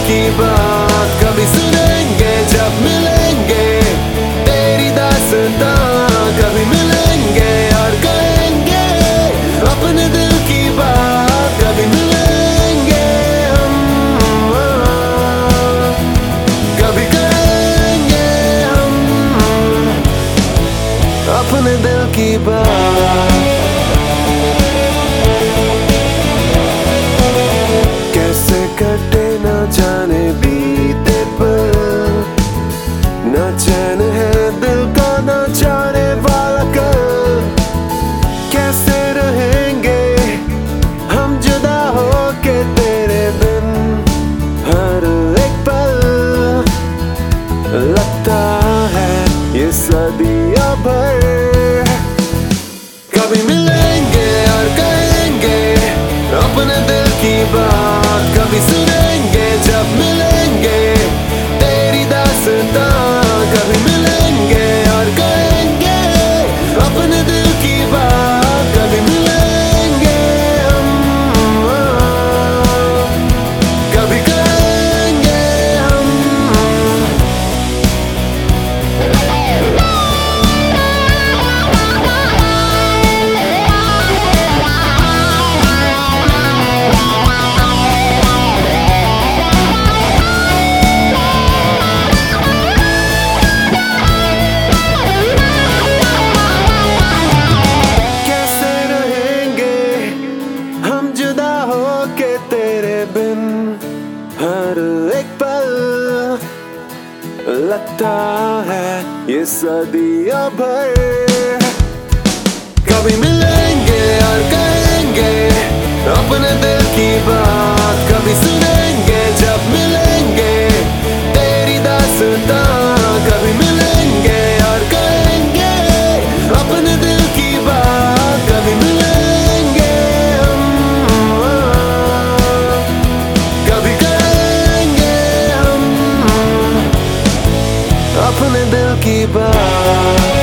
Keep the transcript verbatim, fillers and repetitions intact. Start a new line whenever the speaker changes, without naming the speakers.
की बात कभी सुनेंगे जब मिलेंगे, तेरी दास्तां कभी मिलेंगे और कहेंगे अपने दिल की बात कभी मिलेंगे हम, कभी कहेंगे हम अपने दिल की बात। कटे न जाने बीते पल, न चैन है दिल का न जाने वाला कल। कैसे रहेंगे हम जुदा हो के तेरे बिन हर एक पल, लगता है ये सदियों भर। कभी मिलेंगे और कहेंगे अपने दिल की बात, कभी सुनेंगे जब मिलेंगे, तेरी दास्तां कभी मिलेंगे और कहेंगे अपने दिल की बात कभी मिलेंगे हम, कभी कहेंगे हम। हर एक पल लगता है ये सदियों भर। कभी मिलेंगे और कहेंगे अपने दिल की बात, कभी सुनेंगे जब मिलेंगे, तेरी दास्तां कभी मिलेंगे और कहेंगे अपने दिल की बात कभी मिलेंगे हम, कभी अपने दिल की बात।